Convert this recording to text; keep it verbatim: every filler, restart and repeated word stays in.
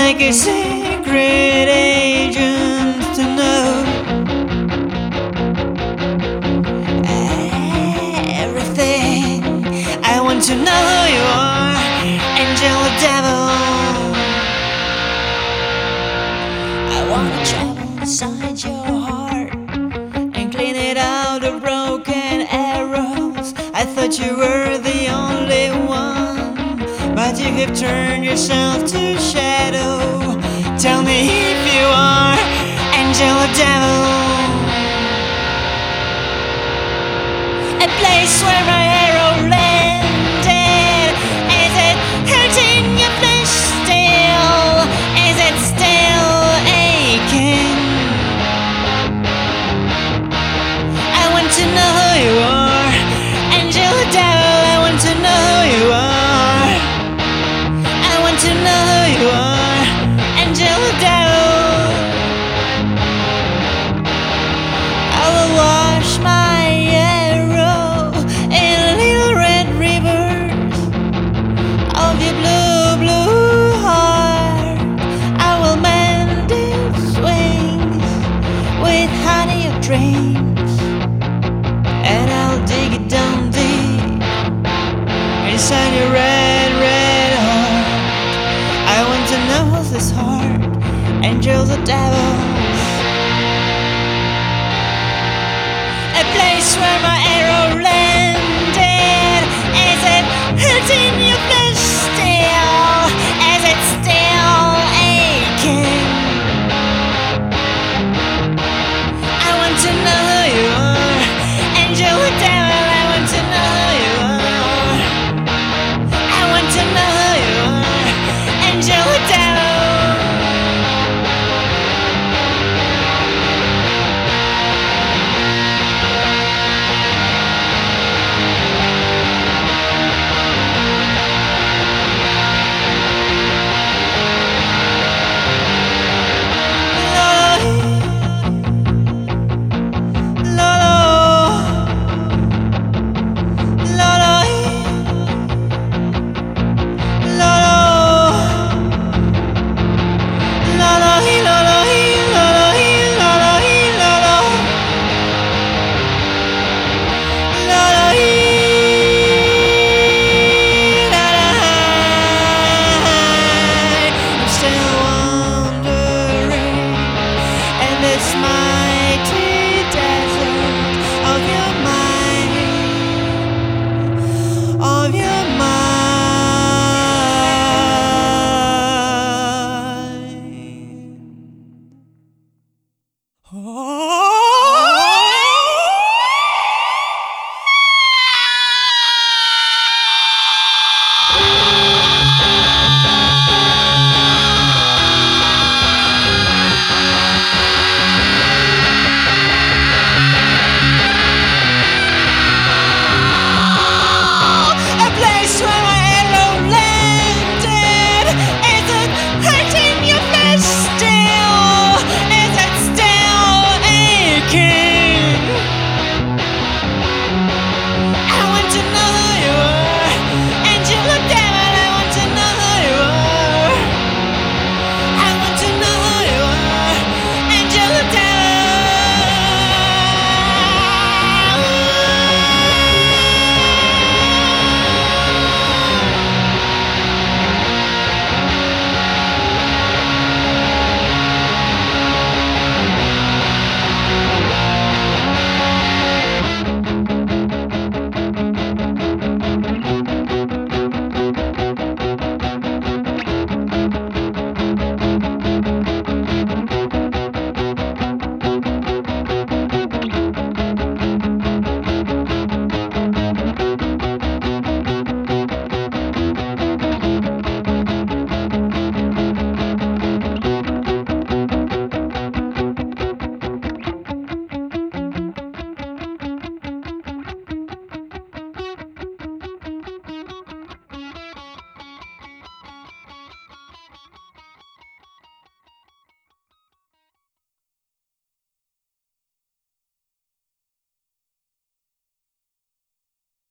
like a secret agent to know everything. I want to know who you are, angel or devil. I wanna travel inside your heart and clean it out of broken arrows. I thought you were the only one, but you have turned yourself to shadow. Tell me if you are angel or devil. A place where my arrow landed. Is it hurting your flesh still? Is it still aching? I want to know who you are, angel or devil. I want to know who you are. I want to know who you are, angel or devil. I will wash my arrow in little red rivers of your blue, blue heart. I will mend its wings with honey of dreams, and I'll dig it down deep inside your red, red heart. I want to know this heart, angels or devils. A place where my arrow landed. Is it hurting you?